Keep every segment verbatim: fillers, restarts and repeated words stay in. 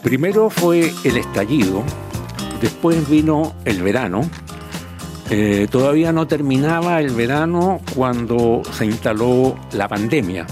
Primero fue el estallido, después vino el verano. Eh, todavía no terminaba el verano cuando se instaló la pandemia.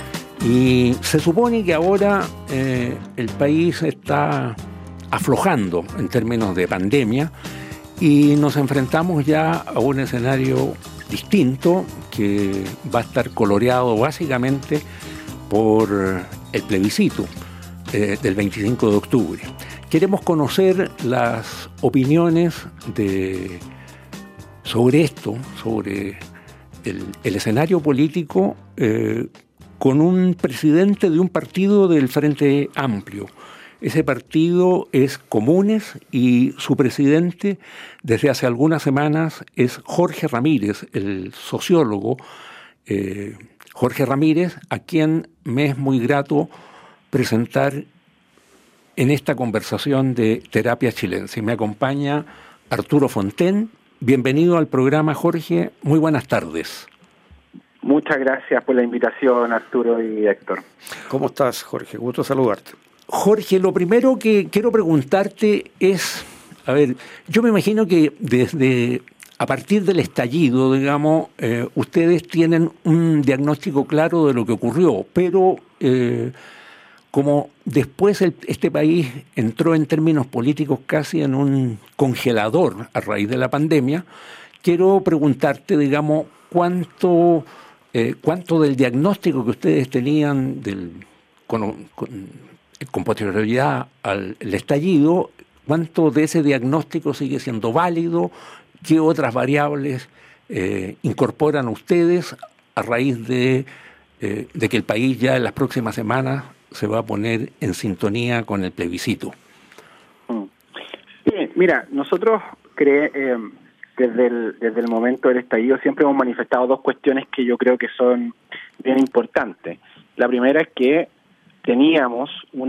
Y se supone que ahora eh, el país está aflojando en términos de pandemia y nos enfrentamos ya a un escenario distinto que va a estar coloreado básicamente por el plebiscito eh, del veinticinco de octubre. Queremos conocer las opiniones de, sobre esto, sobre el, el escenario político eh, con un presidente de un partido del Frente Amplio. Ese partido es Comunes y su presidente desde hace algunas semanas es Jorge Ramírez, el sociólogo eh, Jorge Ramírez, a quien me es muy grato presentar en esta conversación de Terapia Chilense. Me acompaña Arturo Fonten. Bienvenido al programa, Jorge. Muy buenas tardes. Muchas gracias por la invitación, Arturo y Héctor. ¿Cómo estás, Jorge? Gusto saludarte. Jorge, lo primero que quiero preguntarte es, a ver, yo me imagino que desde, a partir del estallido, digamos, eh, ustedes tienen un diagnóstico claro de lo que ocurrió, pero eh, como después el, este país entró en términos políticos casi en un congelador a raíz de la pandemia, quiero preguntarte, digamos, cuánto, eh, cuánto del diagnóstico que ustedes tenían del, con, con, con posterioridad al estallido, cuánto de ese diagnóstico sigue siendo válido, qué otras variables eh, incorporan ustedes a raíz de, eh, de que el país ya en las próximas semanas se va a poner en sintonía con el plebiscito. Sí, mira, nosotros cre eh, desde, el, desde el momento del estallido siempre hemos manifestado dos cuestiones que yo creo que son bien importantes. La primera es que teníamos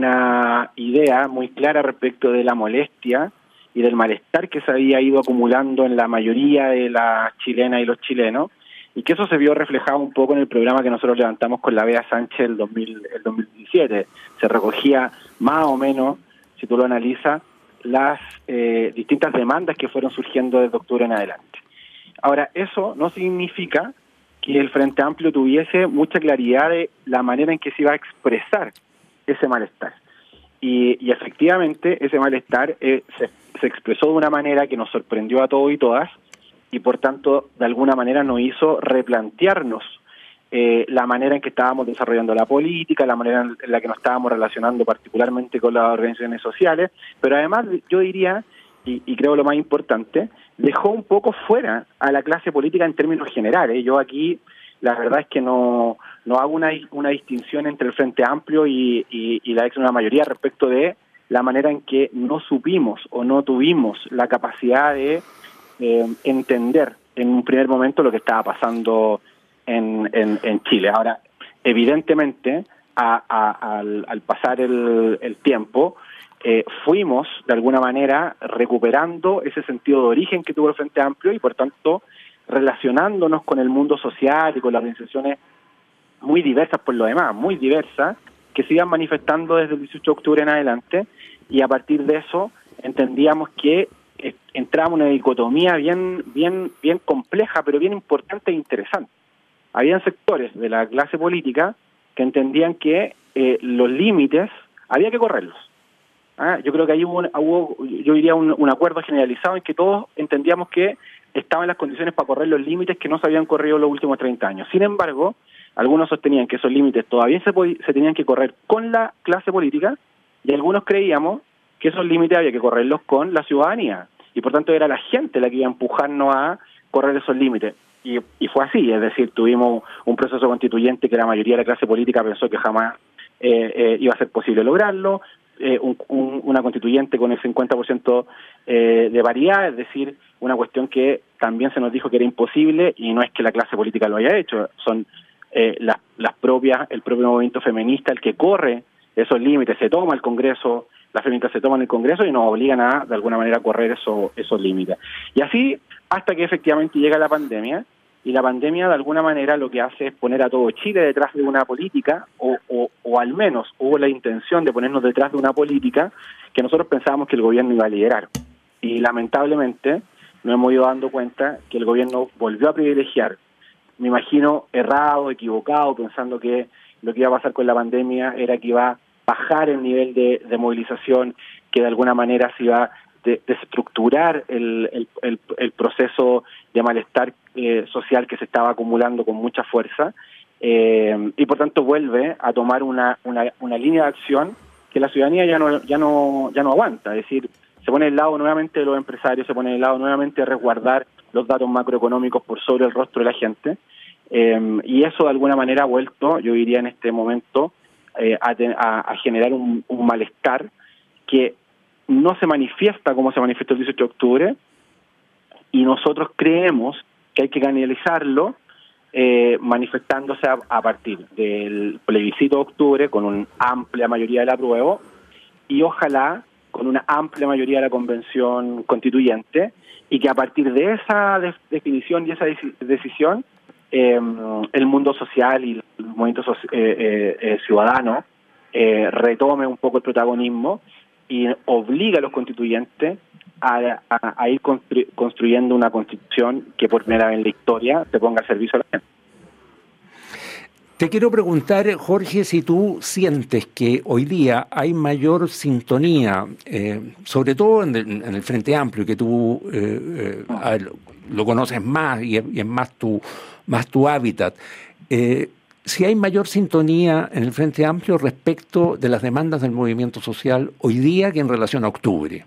una idea muy clara respecto de la molestia y del malestar que se había ido acumulando en la mayoría de las chilenas y los chilenos, y que eso se vio reflejado un poco en el programa que nosotros levantamos con la Bea Sánchez el, dos mil, el dos mil diecisiete. Se recogía más o menos, si tú lo analizas, las eh, distintas demandas que fueron surgiendo desde octubre en adelante. Ahora, eso no significa que el Frente Amplio tuviese mucha claridad de la manera en que se iba a expresar ese malestar. Y, y efectivamente ese malestar eh, se, se expresó de una manera que nos sorprendió a todos y todas, y por tanto de alguna manera nos hizo replantearnos eh, la manera en que estábamos desarrollando la política, la manera en la que nos estábamos relacionando particularmente con las organizaciones sociales, pero además yo diría, y, y creo lo más importante, dejó un poco fuera a la clase política en términos generales. Yo aquí la verdad es que no, no hago una, una distinción entre el Frente Amplio y, y, y la ex una mayoría respecto de la manera en que no supimos o no tuvimos la capacidad de eh, entender en un primer momento lo que estaba pasando en, en, en Chile. Ahora, evidentemente, a, a, al, al pasar el, el tiempo, eh, fuimos de alguna manera recuperando ese sentido de origen que tuvo el Frente Amplio y por tanto relacionándonos con el mundo social y con las organizaciones muy diversas por lo demás, muy diversas, que se iban manifestando desde el dieciocho de octubre en adelante, y a partir de eso entendíamos que entrábamos en una dicotomía bien, bien, bien compleja, pero bien importante e interesante. Habían sectores de la clase política que entendían que eh, los límites había que correrlos. ¿Ah? Yo creo que ahí hubo, un, hubo yo diría, un, un acuerdo generalizado en que todos entendíamos que estaban las condiciones para correr los límites que no se habían corrido los últimos treinta años. Sin embargo, algunos sostenían que esos límites todavía se, se tenían que correr con la clase política, y algunos creíamos que esos límites había que correrlos con la ciudadanía, y por tanto era la gente la que iba a empujarnos a correr esos límites. Y, y fue así, es decir, tuvimos un proceso constituyente que la mayoría de la clase política pensó que jamás eh, eh, iba a ser posible lograrlo, eh, un, un, una constituyente con el cincuenta por ciento eh, de paridad, es decir, una cuestión que también se nos dijo que era imposible, y no es que la clase política lo haya hecho, son eh, las, las propias, el propio movimiento feminista el que corre esos límites, se toma el Congreso, las feministas se toman el Congreso y nos obligan a, de alguna manera, a correr eso, esos límites. Y así, hasta que efectivamente llega la pandemia, y la pandemia de alguna manera lo que hace es poner a todo Chile detrás de una política, o, o, o al menos hubo la intención de ponernos detrás de una política que nosotros pensábamos que el gobierno iba a liderar. Y lamentablemente nos hemos ido dando cuenta que el gobierno volvió a privilegiar, me imagino errado, equivocado, pensando que lo que iba a pasar con la pandemia era que iba a bajar el nivel de, de movilización, que de alguna manera se iba a de, desestructurar el, el, el, el proceso de malestar eh, social que se estaba acumulando con mucha fuerza, eh, y por tanto vuelve a tomar una, una, una línea de acción que la ciudadanía ya no, ya no, ya no aguanta. Es decir, se pone del lado nuevamente de los empresarios, se pone del lado nuevamente de resguardar los datos macroeconómicos por sobre el rostro de la gente, eh, y eso de alguna manera ha vuelto, yo diría en este momento, eh, a, a, a generar un, un malestar que no se manifiesta como se manifestó el dieciocho de octubre, y nosotros creemos que hay que canalizarlo eh, manifestándose a, a partir del plebiscito de octubre con una amplia mayoría del apruebo, y ojalá con una amplia mayoría de la convención constituyente, y que a partir de esa de- definición y esa dec- decisión eh, el mundo social y el movimiento so- eh, eh, eh, ciudadano eh, retome un poco el protagonismo y obliga a los constituyentes a, a, a ir constru- construyendo una constitución que por primera vez en la historia se ponga al servicio de la gente. Te quiero preguntar, Jorge, si tú sientes que hoy día hay mayor sintonía, eh, sobre todo en el, en el Frente Amplio, que tú eh, eh, a ver, lo conoces más y es, y es más tu más tu hábitat, eh, si hay mayor sintonía en el Frente Amplio respecto de las demandas del movimiento social hoy día que en relación a octubre.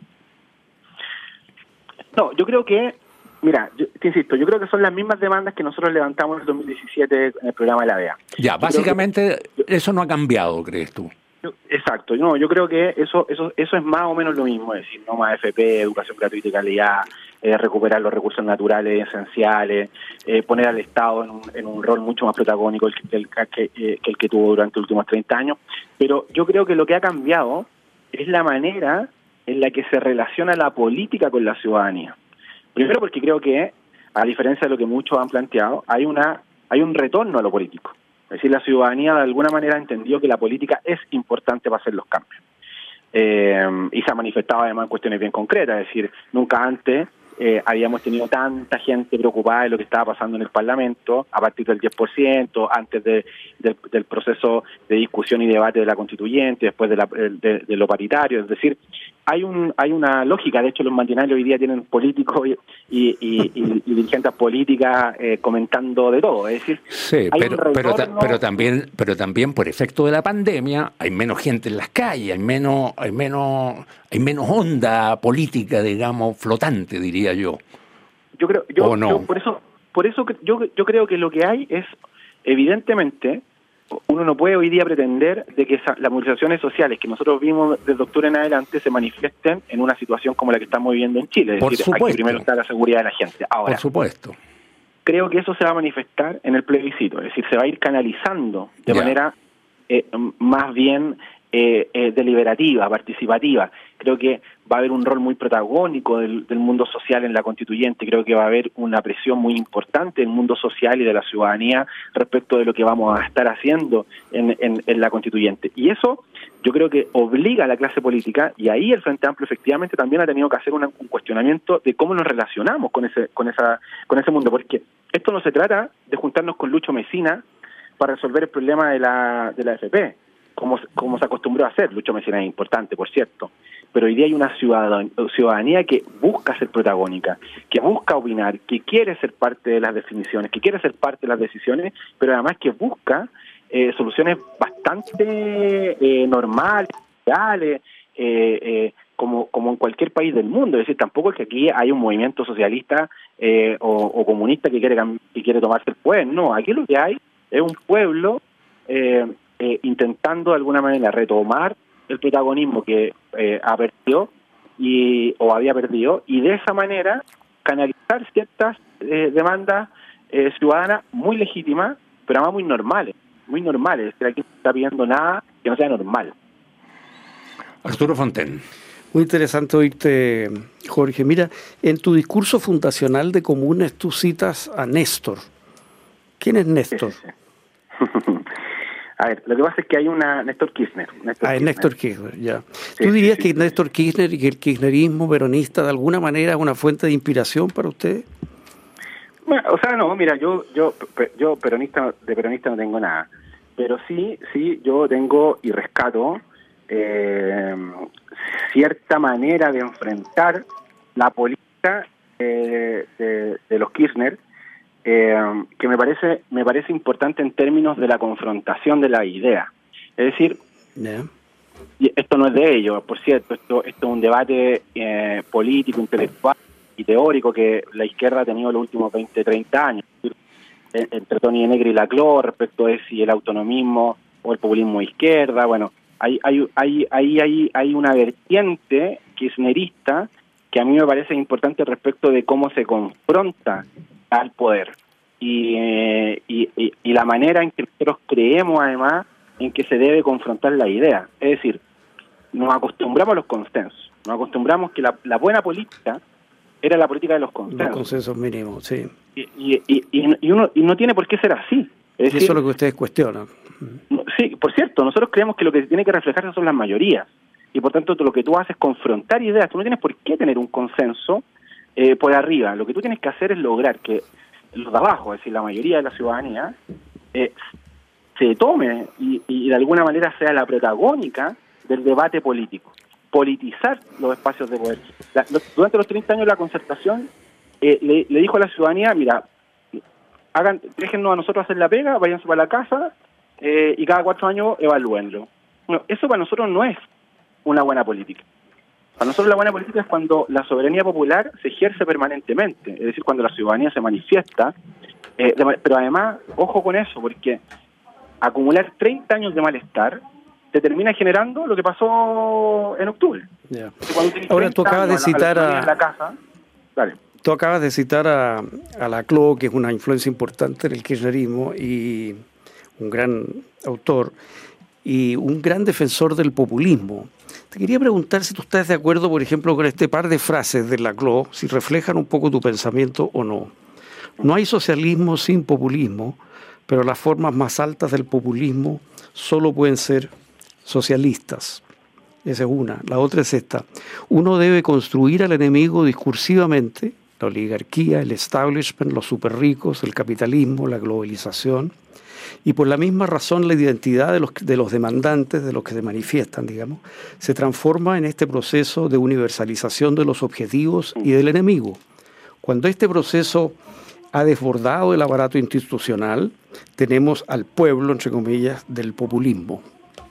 No, yo creo que, mira, yo, te insisto, yo creo que son las mismas demandas que nosotros levantamos en el dos mil diecisiete en el programa de la D E A. Ya, Yo básicamente que, eso no ha cambiado, ¿crees tú? Yo, exacto, no, yo creo que eso eso eso es más o menos lo mismo, es decir, no más F P, educación gratuita y calidad, eh, recuperar los recursos naturales esenciales, eh, poner al Estado en un, en un rol mucho más protagónico el que, el, que, eh, que el que tuvo durante los últimos treinta años, pero yo creo que lo que ha cambiado es la manera en la que se relaciona la política con la ciudadanía. Primero porque creo que, a diferencia de lo que muchos han planteado, hay una hay un retorno a lo político. Es decir, la ciudadanía de alguna manera entendió que la política es importante para hacer los cambios. Eh, y se ha manifestado además en cuestiones bien concretas, es decir, nunca antes eh, habíamos tenido tanta gente preocupada de lo que estaba pasando en el Parlamento, a partir del diez por ciento, antes de, de, del proceso de discusión y debate de la constituyente, después de, la, de, de lo paritario, es decir, hay un hay una lógica. De hecho, los matinales hoy día tienen políticos y, y, y, y, y dirigentes políticas eh, comentando de todo, es decir, sí, hay pero, un pero, retorno... pero también pero también por efecto de la pandemia hay menos gente en las calles, hay menos hay menos hay menos onda política, digamos, flotante, diría yo. Yo creo yo, ¿O no? yo por eso por eso yo yo creo que lo que hay es, evidentemente, uno no puede hoy día pretender de que esa, las movilizaciones sociales que nosotros vimos desde octubre en adelante se manifiesten en una situación como la que estamos viviendo en Chile. Es Por decir, supuesto. aquí primero está la seguridad de la gente. Ahora, Por supuesto. creo que eso se va a manifestar en el plebiscito, es decir, se va a ir canalizando de Ya. manera eh, más bien eh, eh, deliberativa, participativa. Creo que va a haber un rol muy protagónico del, del mundo social en la constituyente. Creo que va a haber una presión muy importante del mundo social y de la ciudadanía respecto de lo que vamos a estar haciendo en, en, en la constituyente. Y eso yo creo que obliga a la clase política, y ahí el Frente Amplio efectivamente también ha tenido que hacer una, un cuestionamiento de cómo nos relacionamos con ese con esa con ese mundo, porque esto no se trata de juntarnos con Lucho Mesina para resolver el problema de la de la F P, como, como se acostumbró a hacer. Lucho Mesina es importante, por cierto, pero hoy día hay una ciudadan, ciudadanía que busca ser protagónica, que busca opinar, que quiere ser parte de las definiciones, que quiere ser parte de las decisiones, pero además que busca eh, soluciones bastante eh, normales, reales, eh, eh, como, como en cualquier país del mundo. Es decir, tampoco es que aquí hay un movimiento socialista eh, o, o comunista que quiere, que quiere tomarse el poder. No, aquí lo que hay es un pueblo eh, eh, intentando de alguna manera retomar el protagonismo que eh, ha perdido y, o había perdido, y de esa manera canalizar ciertas eh, demandas eh, ciudadanas muy legítimas, pero además muy normales, muy normales. Es decir, aquí no se está pidiendo nada que no sea normal. Arturo Fonten. Muy interesante oírte, Jorge. Mira, en tu discurso fundacional de Comunes tú citas a Néstor, ¿Quién es Néstor? Sí, sí, sí. A ver, lo que pasa es que hay una Néstor Kirchner. Néstor ah, es Kirchner. Néstor Kirchner, ya. Sí, ¿Tú dirías sí, sí. que Néstor Kirchner y que el kirchnerismo peronista de alguna manera es una fuente de inspiración para ustedes? Bueno, o sea, no, mira, yo yo yo peronista de peronista no tengo nada, pero sí, sí, yo tengo y rescato eh, cierta manera de enfrentar la política eh, de, de los Kirchner, eh, que me parece me parece importante en términos de la confrontación de la idea. Es decir, Yeah. y esto no es de ellos, por cierto, esto, esto es un debate eh, político, intelectual y teórico que la izquierda ha tenido los últimos veinte, treinta años, entre Toni Negri y Laclau, respecto de si el autonomismo o el populismo de izquierda. Bueno, hay, hay, hay, hay, hay, hay una vertiente kirchnerista que a mí me parece importante respecto de cómo se confronta al poder y, eh, y, y, y la manera en que nosotros creemos además en que se debe confrontar la idea. Es decir, nos acostumbramos a los consensos, nos acostumbramos que la, la buena política era la política de los consensos. Los consensos mínimos, sí. Y, y, y, y, uno, y no tiene por qué ser así. Es y decir, eso es lo que ustedes cuestionan. Sí, por cierto, nosotros creemos que lo que tiene que reflejarse son las mayorías. Y por tanto, lo que tú haces es confrontar ideas. Tú no tienes por qué tener un consenso eh, por arriba. Lo que tú tienes que hacer es lograr que los de abajo, es decir, la mayoría de la ciudadanía, eh, se tome y, y de alguna manera sea la protagónica del debate político. Politizar los espacios de poder. La, los, durante los treinta años de la concertación, eh, le, le dijo a la ciudadanía, mira, hagan, déjennos a nosotros hacer la pega, váyanse para la casa eh, y cada cuatro años evalúenlo. Bueno, eso para nosotros no es una buena política. Para nosotros la buena política es cuando la soberanía popular se ejerce permanentemente, es decir, cuando la ciudadanía se manifiesta, eh, de, pero además, ojo con eso, porque acumular treinta años de malestar te termina generando lo que pasó en octubre. Yeah. Ahora tú acabas de citar a, a la casa, dale. Tú acabas de citar a, a Laclau, que es una influencia importante en el kirchnerismo y un gran autor y un gran defensor del populismo. Te quería preguntar si tú estás de acuerdo, por ejemplo, con este par de frases de Laclau, si reflejan un poco tu pensamiento o no. No hay socialismo sin populismo, pero las formas más altas del populismo solo pueden ser socialistas. Esa es una. La otra es esta. Uno debe construir al enemigo discursivamente, la oligarquía, el establishment, los superricos, el capitalismo, la globalización, y por la misma razón la identidad de los, de los demandantes, de los que se manifiestan, digamos, se transforma en este proceso de universalización de los objetivos y del enemigo. Cuando este proceso ha desbordado el aparato institucional, tenemos al pueblo, entre comillas, del populismo.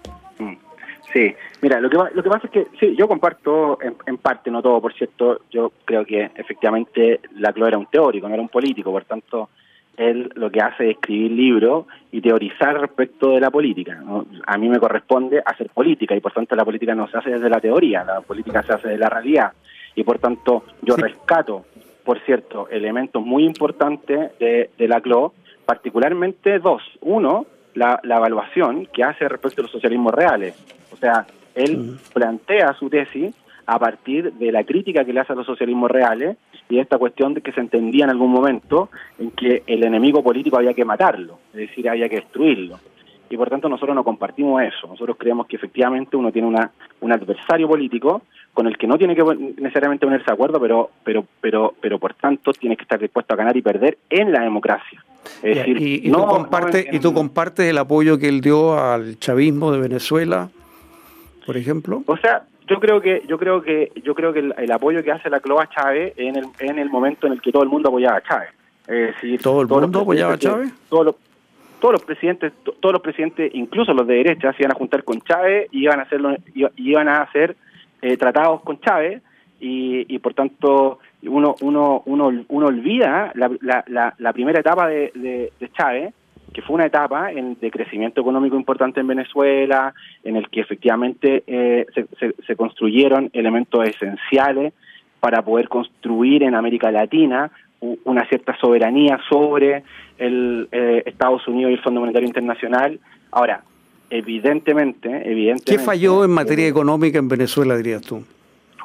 Sí, mira, lo que lo que pasa es que sí, yo comparto en, en parte, no todo, por cierto. Yo creo que efectivamente Laclau era un teórico, no era un político, por tanto él lo que hace es escribir libros y teorizar respecto de la política, ¿no? A mí me corresponde hacer política y por tanto la política no se hace desde la teoría, la política se hace de la realidad y por tanto yo sí. rescato, por cierto, elementos muy importantes de, de Laclau, particularmente dos. Uno, la, la evaluación que hace respecto a los socialismos reales. O sea, él plantea su tesis a partir de la crítica que le hace a los socialismos reales y de esta cuestión de que se entendía en algún momento en que el enemigo político había que matarlo, es decir, había que destruirlo. Y por tanto nosotros no compartimos eso. Nosotros creemos que efectivamente uno tiene una un adversario político con el que no tiene que necesariamente ponerse de acuerdo, pero pero pero pero por tanto tiene que estar dispuesto a ganar y perder en la democracia. Es yeah, decir, y, y, no, tú compartes, no en, y tú compartes el apoyo que él dio al chavismo de Venezuela, por ejemplo. O sea, yo creo que yo creo que yo creo que el, el apoyo que hace Laclau a Chávez en el en el momento en el que todo el mundo apoyaba a Chávez. Es decir, todo el mundo apoyaba a Chávez. Todos los, todos los presidentes, todos los presidentes, incluso los de derecha, se iban a juntar con Chávez y iban a hacerlo, iban a hacer eh, tratados con Chávez y, y por tanto uno uno uno uno olvida la la, la, la primera etapa de, de, de Chávez, que fue una etapa en, de crecimiento económico importante en Venezuela, en el que efectivamente eh, se, se, se construyeron elementos esenciales para poder construir en América Latina una cierta soberanía sobre el eh, Estados Unidos y el Fondo Monetario Internacional. Ahora, evidentemente, evidentemente... ¿Qué falló en materia eh, económica en Venezuela, dirías tú?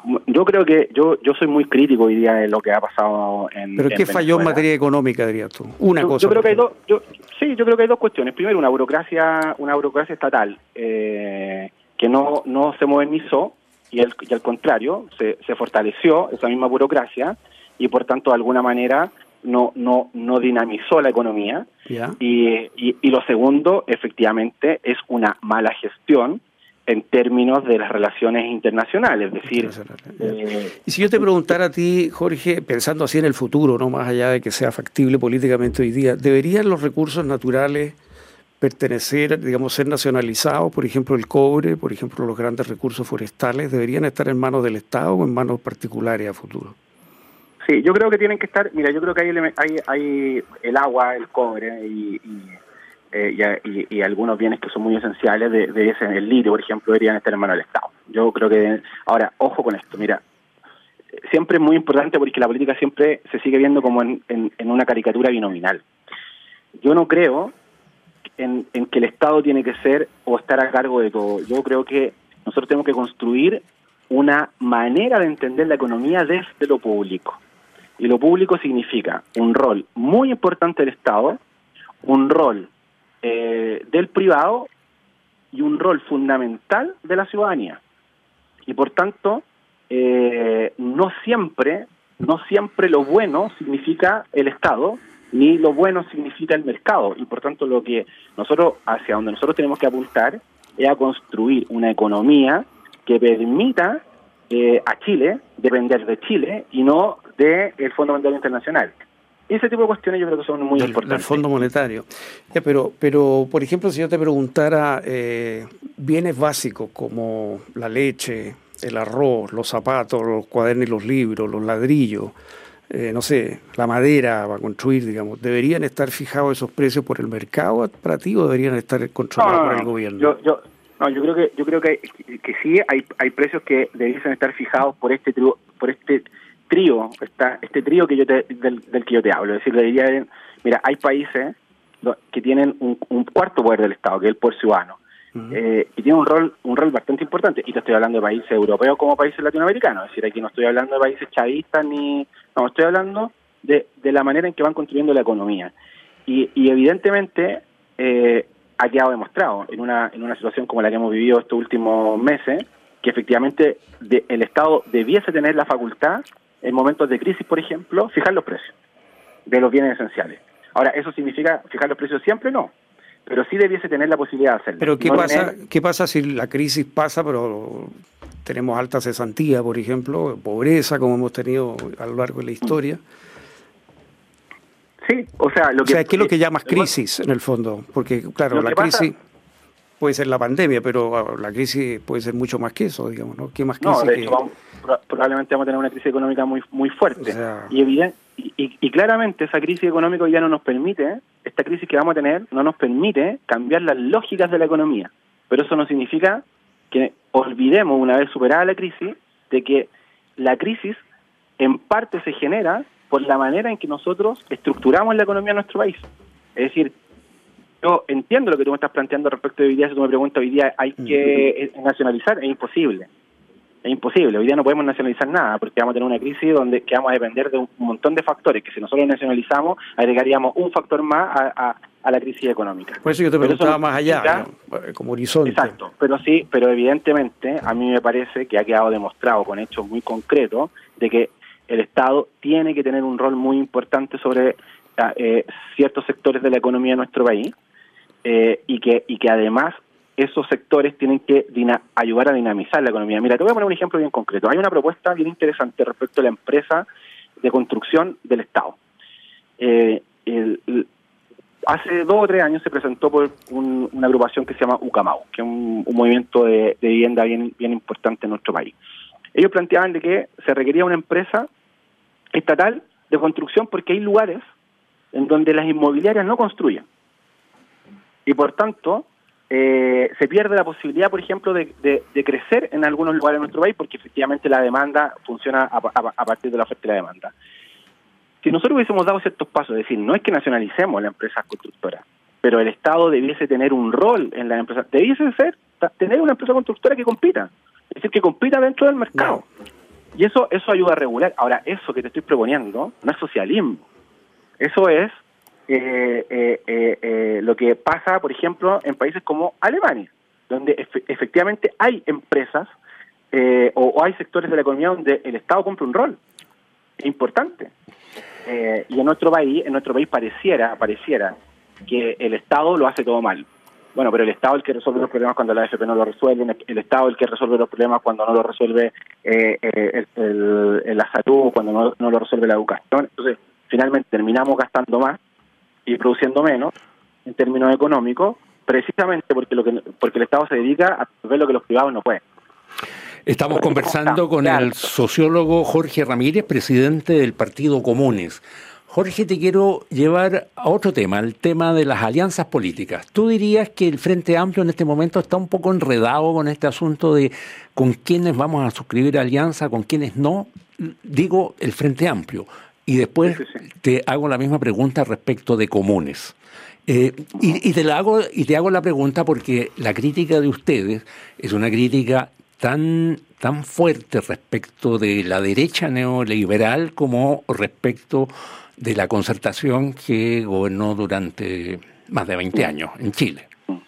yo creo que yo yo soy muy crítico hoy día de lo que ha pasado en ¿Pero en qué falló en Venezuela. materia económica, dirías tú? Una yo, cosa. Yo creo que hay dos, yo, sí, yo creo que hay dos cuestiones. Primero, una burocracia, una burocracia estatal eh, que no no se modernizó y, el, y al contrario se, se fortaleció esa misma burocracia y por tanto de alguna manera no no no dinamizó la economía. ¿Ya? Y, y, y lo segundo, efectivamente, es una mala gestión en términos de las relaciones internacionales, es decir... Eh, y si yo te preguntara a ti, Jorge, pensando así en el futuro, no más allá de que sea factible políticamente hoy día, ¿deberían los recursos naturales pertenecer, digamos, ser nacionalizados? Por ejemplo, el cobre, por ejemplo, los grandes recursos forestales, ¿deberían estar en manos del Estado o en manos particulares a futuro? Sí, yo creo que tienen que estar... Mira, yo creo que hay, hay, hay el agua, el cobre y... y Eh, y, y, y algunos bienes que son muy esenciales de, de ese, el litio, por ejemplo, deberían estar en manos del Estado. Yo creo que... Ahora, ojo con esto, mira, siempre es muy importante porque la política siempre se sigue viendo como en, en, en una caricatura binominal. Yo no creo en, en que el Estado tiene que ser o estar a cargo de todo. Yo creo que nosotros tenemos que construir una manera de entender la economía desde lo público. Y lo público significa un rol muy importante del Estado, un rol Eh, del privado y un rol fundamental de la ciudadanía. Y por tanto, eh, no siempre, no siempre lo bueno significa el Estado, ni lo bueno significa el mercado. Y por tanto, lo que nosotros, hacia donde nosotros tenemos que apuntar, es a construir una economía que permita eh, a Chile depender de Chile y no del Fondo Monetario Internacional. Ese tipo de cuestiones yo creo que son muy del, importantes. Del Fondo Monetario. Ya, pero, pero, por ejemplo, si yo te preguntara eh, bienes básicos como la leche, el arroz, los zapatos, los cuadernos y los libros, los ladrillos, eh, no sé, la madera para construir, digamos, ¿deberían estar fijados esos precios por el mercado para ti o deberían estar controlados no, no, por el no. gobierno? Yo, yo, no, yo creo que yo creo que, que sí hay hay precios que deberían estar fijados por este trío, por este trío, esta, este trío que yo te, del, del que yo te hablo. Es decir, debería, mira, hay países que tienen un, un cuarto poder del Estado, que es el poder ciudadano, uh-huh. eh, y tiene un rol un rol bastante importante. Y te estoy hablando de países europeos como países latinoamericanos. Es decir, aquí no estoy hablando de países chavistas ni, no, estoy hablando de, de la manera en que van construyendo la economía. Y, y evidentemente eh, ha quedado demostrado en una en una situación como la que hemos vivido estos últimos meses, que efectivamente de, el Estado debiese tener la facultad en momentos de crisis, por ejemplo, fijar los precios de los bienes esenciales. Ahora, ¿eso significa fijar los precios siempre? No, pero sí debiese tener la posibilidad de hacerlo. Pero ¿qué no pasa tener... qué pasa si la crisis pasa, pero tenemos alta cesantía, por ejemplo, pobreza, como hemos tenido a lo largo de la historia? Sí, o sea... Lo o que, sea, ¿qué es lo que llamas crisis, en el fondo? Porque, claro, la crisis... Pasa... puede ser la pandemia, pero la crisis puede ser mucho más que eso, digamos, ¿no? ¿Qué más crisis? No, de que... hecho, vamos, probablemente vamos a tener una crisis económica muy muy fuerte. O sea... y, evidente, y, y, y claramente esa crisis económica ya no nos permite, esta crisis que vamos a tener, no nos permite cambiar las lógicas de la economía. Pero eso no significa que olvidemos, una vez superada la crisis, de que la crisis en parte se genera por la manera en que nosotros estructuramos la economía de nuestro país. Es decir, yo entiendo lo que tú me estás planteando respecto de hoy día. Si tú me preguntas hoy día hay que nacionalizar, es imposible. Es imposible. Hoy día no podemos nacionalizar nada porque vamos a tener una crisis donde que vamos a depender de un montón de factores que si nosotros nacionalizamos agregaríamos un factor más a, a, a la crisis económica. Por eso yo te preguntaba más allá, ¿no? Como horizonte. Exacto. Pero sí, pero evidentemente a mí me parece que ha quedado demostrado con hechos muy concretos de que el Estado tiene que tener un rol muy importante sobre eh, ciertos sectores de la economía de nuestro país. Eh, y que y que además esos sectores tienen que dina- ayudar a dinamizar la economía. Mira, te voy a poner un ejemplo bien concreto. Hay una propuesta bien interesante respecto a la empresa de construcción del Estado. Eh, el, el, hace dos o tres años se presentó por un, una agrupación que se llama UCAMAU, que es un, un movimiento de, de vivienda bien, bien importante en nuestro país. Ellos planteaban de que se requería una empresa estatal de construcción porque hay lugares en donde las inmobiliarias no construyen. Y por tanto, eh, se pierde la posibilidad, por ejemplo, de, de, de crecer en algunos lugares de nuestro país porque efectivamente la demanda funciona a, a, a partir de la oferta y la demanda. Si nosotros hubiésemos dado ciertos pasos, es decir, no es que nacionalicemos las empresas constructoras, pero el Estado debiese tener un rol en las empresas, debiese ser tener una empresa constructora que compita, es decir, que compita dentro del mercado. No. Y eso eso ayuda a regular. Ahora, eso que te estoy proponiendo no es socialismo. Eso es eh, eh, eh, eh, lo que pasa, por ejemplo, en países como Alemania, donde efe- efectivamente hay empresas eh, o, o hay sectores de la economía donde el Estado cumple un rol importante. Eh, y en nuestro país, en nuestro país pareciera, pareciera que el Estado lo hace todo mal. Bueno, pero el Estado es el que resuelve los problemas cuando la A F P no lo resuelve, el Estado es el que resuelve los problemas cuando no lo resuelve eh, eh, el, el, la salud, cuando no, no lo resuelve la educación. Entonces, finalmente terminamos gastando más y produciendo menos en términos económicos, precisamente porque lo que porque el Estado se dedica a resolver lo que los privados no pueden. Estamos conversando con el sociólogo Jorge Ramírez, presidente del Partido Comunes. Jorge, te quiero llevar a otro tema, el tema de las alianzas políticas. ¿Tú dirías que el Frente Amplio en este momento está un poco enredado con este asunto de con quiénes vamos a suscribir alianza, con quiénes no? Digo, el Frente Amplio. Y después sí, sí, sí. te hago la misma pregunta respecto de Comunes. Eh, y, y, te la hago, y te hago la pregunta porque la crítica de ustedes es una crítica tan, tan fuerte respecto de la derecha neoliberal como respecto de la concertación que gobernó durante más de veinte años en Chile.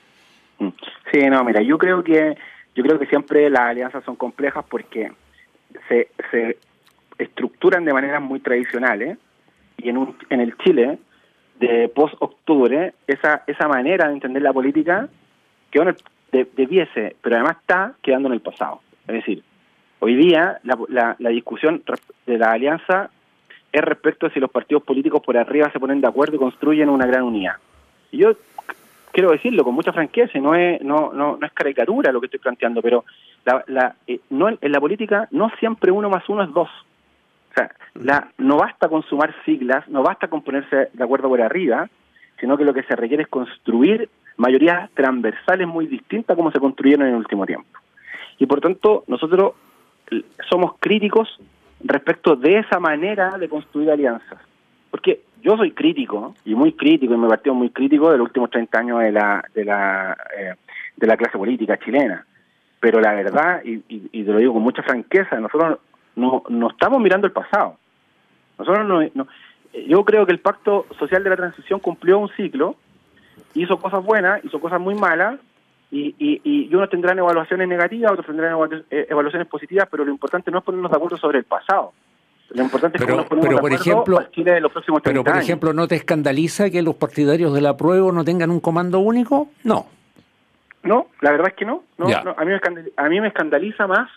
Sí, no, mira, yo creo que yo creo que siempre las alianzas son complejas porque se, se estructuran de maneras muy tradicionales y en un en el Chile de post-octubre esa esa manera de entender la política quedó en el, de, debiese, pero además está quedando en el pasado. Es decir, hoy día la, la, la discusión de la alianza es respecto a si los partidos políticos por arriba se ponen de acuerdo y construyen una gran unidad. Y yo quiero decirlo con mucha franqueza, y no es no no no es caricatura lo que estoy planteando, pero la, la eh, no en la política no siempre uno más uno es dos. O sea, la, no basta con sumar siglas, no basta con ponerse de acuerdo por arriba, sino que lo que se requiere es construir mayorías transversales muy distintas como se construyeron en el último tiempo. Y por tanto, nosotros somos críticos respecto de esa manera de construir alianzas. Porque yo soy crítico, y muy crítico, y mi partido muy crítico de los últimos treinta años de la de la eh, de la clase política chilena. Pero la verdad, y, y, y te lo digo con mucha franqueza, nosotros no, no estamos mirando el pasado. Nosotros no, no, yo creo que el Pacto Social de la Transición cumplió un ciclo, hizo cosas buenas, hizo cosas muy malas, y, y, y unos tendrán evaluaciones negativas, otros tendrán evaluaciones positivas, pero lo importante no es ponernos de acuerdo sobre el pasado. Lo importante pero, es que nos ponemos pero, de por acuerdo ejemplo, para Chile de los próximos treinta Pero, por años. ejemplo, ¿no te escandaliza que los partidarios del apruebo no tengan un comando único? No. No, la verdad es que no. no, no a, mí me escandaliza, a mí me escandaliza más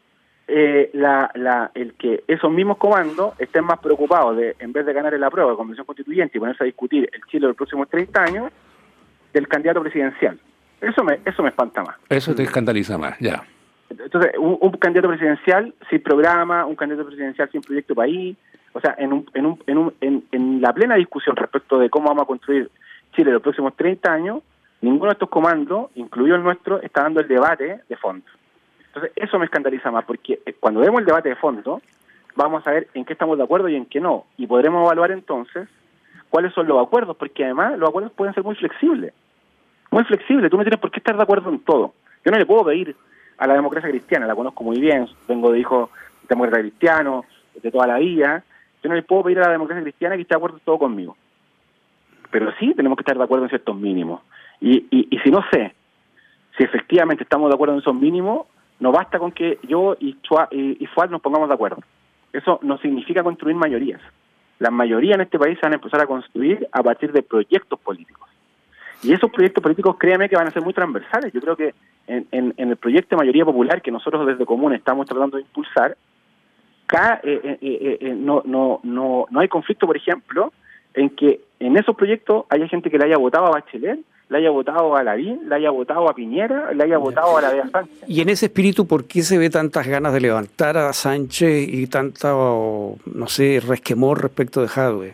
eh, la, la, el que esos mismos comandos estén más preocupados de, en vez de ganar el apruebo de Convención Constituyente y ponerse a discutir el Chile de los próximos treinta años, del candidato presidencial. Eso me eso me espanta más. Eso te escandaliza más, ya. Entonces, un, un candidato presidencial sin programa, un candidato presidencial sin proyecto país, o sea, en un, en, un, en, un, en, en la plena discusión respecto de cómo vamos a construir Chile los próximos treinta años, ninguno de estos comandos, incluido el nuestro, está dando el debate de fondo. Entonces, eso me escandaliza más, porque cuando vemos el debate de fondo, vamos a ver en qué estamos de acuerdo y en qué no, y podremos evaluar entonces cuáles son los acuerdos, porque además los acuerdos pueden ser muy flexibles. Muy flexibles, tú no tienes por qué estar de acuerdo en todo. Yo no le puedo pedir a la democracia cristiana, la conozco muy bien, vengo de hijo demócrata cristiano, de toda la vida, yo no le puedo pedir a la democracia cristiana que esté de acuerdo en todo conmigo. Pero sí tenemos que estar de acuerdo en ciertos mínimos. Y, y, y si no sé si efectivamente estamos de acuerdo en esos mínimos, no basta con que yo y, Chua, y, y Fuad nos pongamos de acuerdo. Eso no significa construir mayorías. Las mayorías en este país se van a empezar a construir a partir de proyectos políticos. Y esos proyectos políticos, créame que van a ser muy transversales. Yo creo que en, en, en el proyecto de mayoría popular que nosotros desde Comunes estamos tratando de impulsar, cada, eh, eh, eh, eh, no, no, no, no hay conflicto, por ejemplo, en que en esos proyectos haya gente que le haya votado a Bachelet, le haya votado a Lavín, le haya votado a Piñera, le haya votado a la Bea Sánchez. Y en ese espíritu, ¿por qué se ve tantas ganas de levantar a Sánchez y tanta, no sé, resquemor respecto de Jadwe?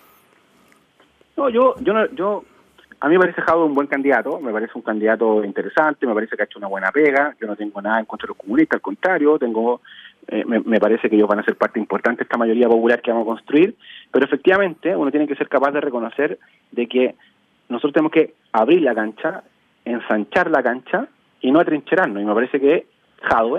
No, yo, yo, no, yo, a mí me parece Jadwe un buen candidato, me parece un candidato interesante, me parece que ha hecho una buena pega, yo no tengo nada en contra de los comunistas, al contrario, tengo, eh, me, me parece que ellos van a ser parte importante de esta mayoría popular que vamos a construir, pero efectivamente uno tiene que ser capaz de reconocer de que nosotros tenemos que abrir la cancha, ensanchar la cancha y no atrincherarnos. Y me parece que Jadwe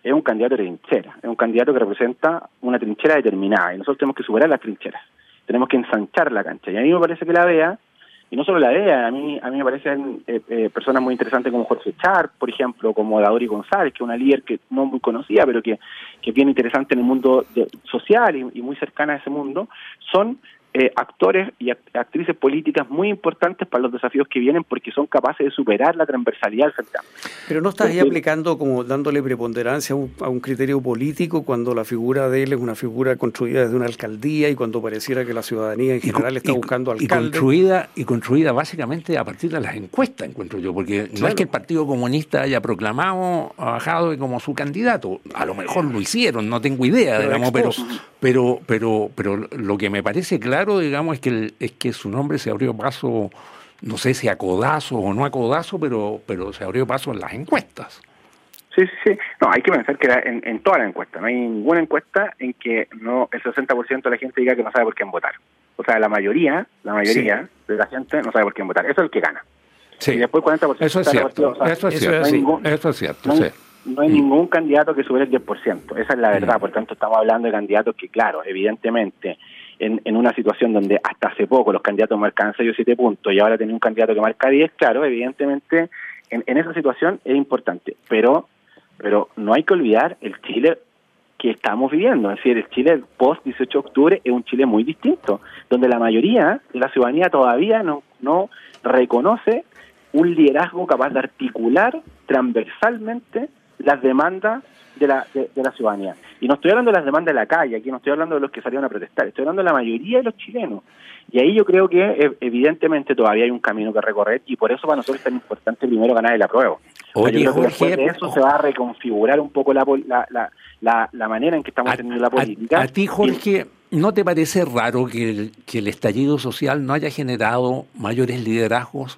es un candidato de trinchera, es un candidato que representa una trinchera determinada, y nosotros tenemos que superar las trincheras, tenemos que ensanchar la cancha. Y a mí me parece que la D E A, y no solo la D E A, a mí a mí me parecen eh, eh, personas muy interesantes como Jorge Char, por ejemplo, como Dauri González, que es una líder que no muy conocida, pero que, que es bien interesante en el mundo de, social y, y muy cercana a ese mundo, son Eh, actores y act- actrices políticas muy importantes para los desafíos que vienen, porque son capaces de superar la transversalidad del Frente Amplio. Pero no estás ahí Porque, aplicando como dándole preponderancia a un, a un criterio político cuando la figura de él es una figura construida desde una alcaldía y cuando pareciera que la ciudadanía en general y, está buscando y alcaldes. construida, y construida básicamente a partir de las encuestas, encuentro yo, porque claro, no es que el Partido Comunista haya proclamado a Jadwe como su candidato, a lo mejor lo hicieron, no tengo idea, pero digamos, pero, pero, pero, pero lo que me parece claro, digamos, es que el, es que su nombre se abrió paso, no sé si a codazo o no a codazo, pero, pero se abrió paso en las encuestas. Sí, sí, sí. No, hay que pensar que en, en toda la encuesta, no hay ninguna encuesta en que no el sesenta por ciento de la gente diga que no sabe por quién votar. O sea, la mayoría, la mayoría sí. de la gente no sabe por quién votar. Eso es el que gana. Sí. Y después cuarenta por ciento eso es cierto. Partido, o sea, eso es eso cierto. No hay ningún, eso es cierto. No hay, sí. no hay mm. ningún candidato que supere el diez por ciento. Esa es la verdad. Mm. Por tanto, estamos hablando de candidatos que, claro, evidentemente, en, en una situación donde hasta hace poco los candidatos marcaban seis o siete puntos y ahora tiene un candidato que marca diez, claro, evidentemente, en, en esa situación es importante. Pero, pero no hay que olvidar el Chile que estamos viviendo. Es decir, el Chile post dieciocho de octubre es un Chile muy distinto, donde la mayoría de la ciudadanía todavía no, no reconoce un liderazgo capaz de articular transversalmente las demandas de la, de, de la ciudadanía. Y no estoy hablando de las demandas de la calle, aquí no estoy hablando de los que salieron a protestar, estoy hablando de la mayoría de los chilenos. Y ahí yo creo que evidentemente todavía hay un camino que recorrer, y por eso para nosotros es tan importante primero ganar el apruebo. Oye, yo creo que Jorge, después de eso oh. se va a reconfigurar un poco la, la, la, la, la manera en que estamos a, teniendo la política. A, a ti, Jorge, ¿no te parece raro que el, que el estallido social no haya generado mayores liderazgos?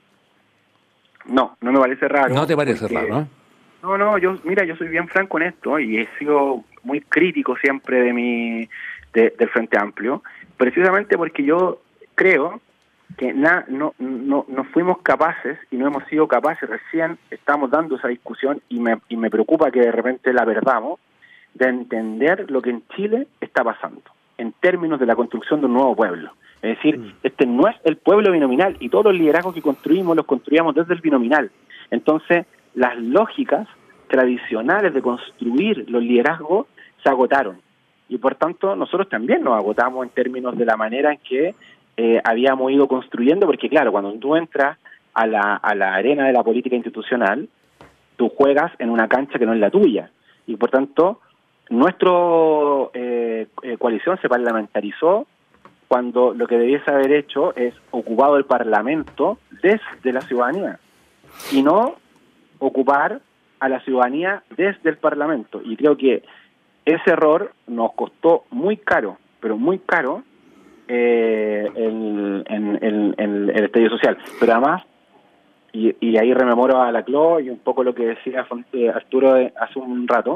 No, no me parece raro. ¿No te parece porque, raro? ¿eh? No, no, yo, mira, yo soy bien franco en esto y he sido muy crítico siempre de mi de, del Frente Amplio, precisamente porque yo creo que na, no, no, no fuimos capaces y no hemos sido capaces, recién estamos dando esa discusión y me, y me preocupa que de repente la perdamos, de entender lo que en Chile está pasando, en términos de la construcción de un nuevo pueblo. Es decir, mm. este no es el pueblo binominal y todos los liderazgos que construimos los construíamos desde el binominal. Entonces, las lógicas tradicionales de construir los liderazgos se agotaron. Y por tanto, nosotros también nos agotamos en términos de la manera en que eh, habíamos ido construyendo, porque claro, cuando tú entras a la, a la arena de la política institucional, tú juegas en una cancha que no es la tuya. Y por tanto, nuestra eh, eh, coalición se parlamentarizó cuando lo que debiese haber hecho es ocupado el Parlamento desde la ciudadanía y no ocupar a la ciudadanía desde el Parlamento. Y creo que ese error nos costó muy caro, pero muy caro, eh, el, en, en, en el estallido social. Pero además, y, y ahí rememoro a la Cló y un poco lo que decía Arturo hace un rato,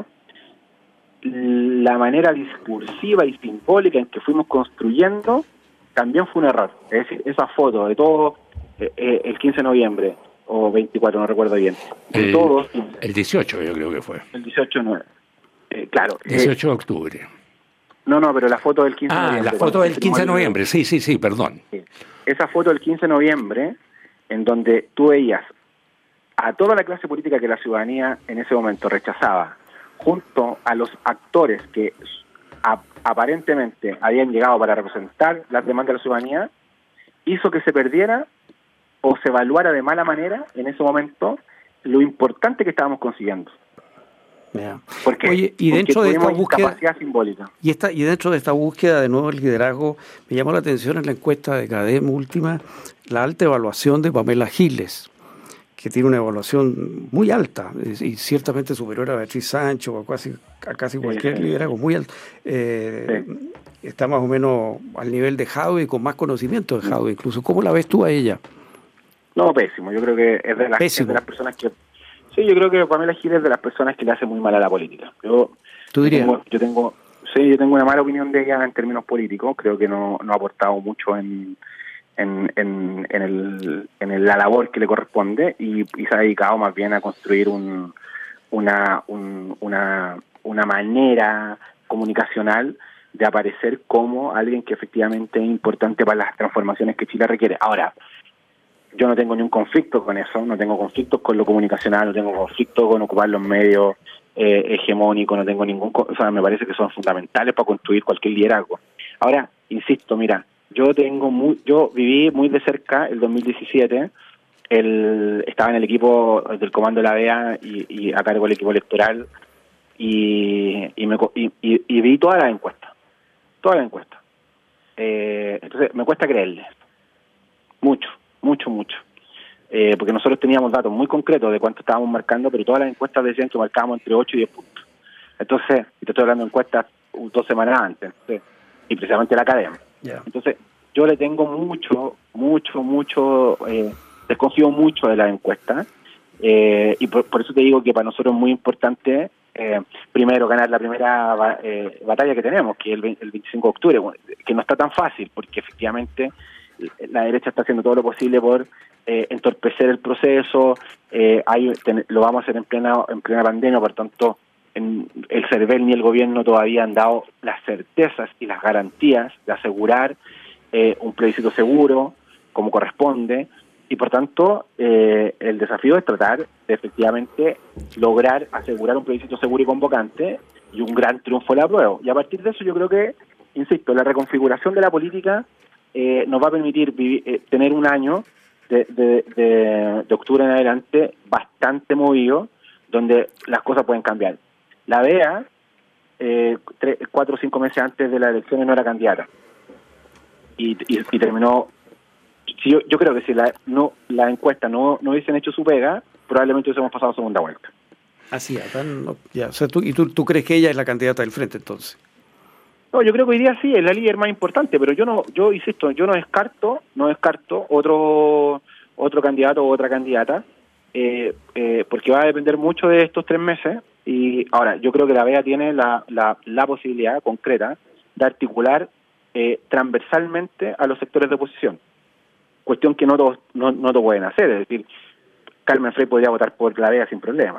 la manera discursiva y simbólica en que fuimos construyendo también fue un error. Es decir, esa foto de todo eh, eh, el quince de noviembre, o veinticuatro, no recuerdo bien, de el, todos... El dieciocho yo creo que fue. El dieciocho, no, eh, claro. dieciocho de eh, octubre. No, no, pero la foto del quince de ah, noviembre. Ah, la foto del quince de noviembre, sí, sí, sí, perdón. Sí. Esa foto del quince de noviembre, en donde tú veías a toda la clase política que la ciudadanía en ese momento rechazaba, junto a los actores que a, aparentemente habían llegado para representar las demandas de la ciudadanía, hizo que se perdiera o se evaluara de mala manera en ese momento lo importante que estábamos consiguiendo. Yeah. Porque, Oye, y dentro de esta búsqueda capacidad simbólica. Y esta y dentro de esta búsqueda de nuevo liderazgo, me llamó la atención en la encuesta de CADEM última la alta evaluación de Pamela Giles, que tiene una evaluación muy alta y ciertamente superior a Beatriz Sánchez o a casi, a casi cualquier sí, sí. liderazgo, muy alto. Eh, sí. Está más o menos al nivel de Jadwe y con más conocimiento de Jadwe incluso. ¿Cómo la ves tú a ella? No, pésimo. Yo creo que es de las, es de las personas que... Sí, yo creo que Pamela Giles es de las personas que le hace muy mal a la política. Yo, ¿Tú dirías? Tengo, yo tengo... Sí, yo tengo una mala opinión de ella en términos políticos. Creo que no, no ha aportado mucho en... En, en, en, el, en el, la labor que le corresponde y, y se ha dedicado más bien a construir un, una, un, una, una manera comunicacional de aparecer como alguien que efectivamente es importante para las transformaciones que Chile requiere. Ahora, yo no tengo ni un conflicto con eso, no tengo conflictos con lo comunicacional, no tengo conflicto con ocupar los medios eh, hegemónicos, no tengo ningún... O sea, me parece que son fundamentales para construir cualquier liderazgo. Ahora, insisto, mira, yo tengo muy, yo viví muy de cerca el dos mil diecisiete, el, estaba en el equipo del Comando de la D E A y, y a cargo del equipo electoral y, y, me, y, y, y vi todas las encuestas, todas las encuestas. Eh, entonces, me cuesta creerle, mucho. Mucho, mucho. Eh, porque nosotros teníamos datos muy concretos de cuánto estábamos marcando, pero todas las encuestas decían que marcábamos entre ocho y diez puntos. Entonces, y te estoy hablando de encuestas dos semanas antes, entonces, y precisamente la academia. Yeah. Entonces, yo le tengo mucho, mucho, mucho, eh, desconfío mucho de las encuestas, eh, y por, por eso te digo que para nosotros es muy importante, eh, primero, ganar la primera eh, batalla que tenemos, que es el, el veinticinco de octubre, que no está tan fácil, porque efectivamente la derecha está haciendo todo lo posible por eh, entorpecer el proceso, eh, hay, ten, lo vamos a hacer en plena en plena pandemia, por tanto en, el CERVEL ni el gobierno todavía han dado las certezas y las garantías de asegurar eh, un plebiscito seguro, como corresponde, y por tanto eh, el desafío es tratar de efectivamente lograr asegurar un plebiscito seguro y convocante y un gran triunfo de la apruebo. Y a partir de eso yo creo que, insisto, la reconfiguración de la política Eh, nos va a permitir vivir, eh, tener un año de, de, de, de octubre en adelante bastante movido, donde las cosas pueden cambiar. La D E A, eh, tres, cuatro o cinco meses antes de las elecciones, no era candidata. Y, y, y terminó... Si yo, yo creo que si la, no, la encuesta no, no hubiesen hecho su pega, probablemente hubiésemos pasado a segunda vuelta. Así es. No, ya, o sea, tú, ¿y tú, tú crees que ella es la candidata del frente, entonces? No, yo creo que hoy día sí es la líder más importante, pero yo no, yo insisto, yo no descarto, no descarto otro otro candidato o otra candidata, eh, eh, porque va a depender mucho de estos tres meses. Y ahora, yo creo que la B E A tiene la, la, la posibilidad concreta de articular eh, transversalmente a los sectores de oposición, cuestión que no todos no, no todos pueden hacer. Es decir, Carmen Frey podría votar por la B E A sin problema.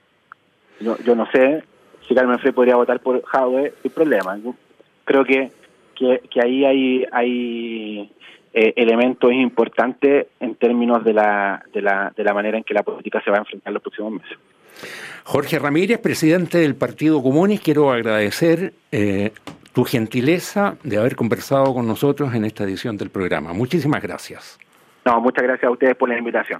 Yo, yo no sé si Carmen Frey podría votar por Jadwe sin problema. Creo que, que, que ahí hay, hay eh, elementos importantes en términos de la, de, la, de la manera en que la política se va a enfrentar en los próximos meses. Jorge Ramírez, presidente del Partido Comunes, quiero agradecer eh, tu gentileza de haber conversado con nosotros en esta edición del programa. Muchísimas gracias. No, muchas gracias a ustedes por la invitación.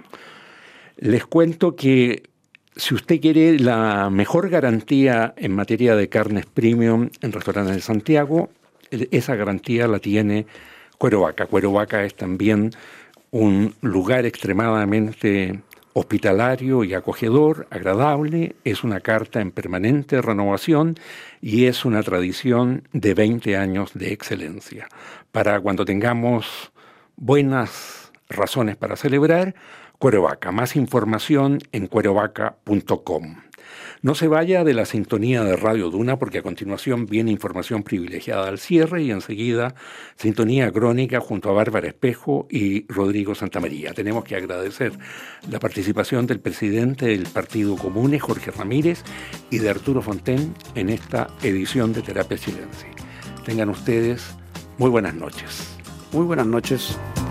Les cuento que si usted quiere la mejor garantía en materia de carnes premium en restaurantes de Santiago, esa garantía la tiene Cuero Vaca. Cuero Vaca es también un lugar extremadamente hospitalario y acogedor, agradable, es una carta en permanente renovación y es una tradición de veinte años de excelencia. Para cuando tengamos buenas razones para celebrar, Cuero Vaca. Más información en cuero vaca punto com. No se vaya de la sintonía de Radio Duna porque a continuación viene información privilegiada al cierre y enseguida sintonía crónica junto a Bárbara Espejo y Rodrigo Santamaría. Tenemos que agradecer la participación del presidente del Partido Comunes, Jorge Ramírez, y de Arturo Fonten en esta edición de Terapia Chilense. Tengan ustedes muy buenas noches. Muy buenas noches.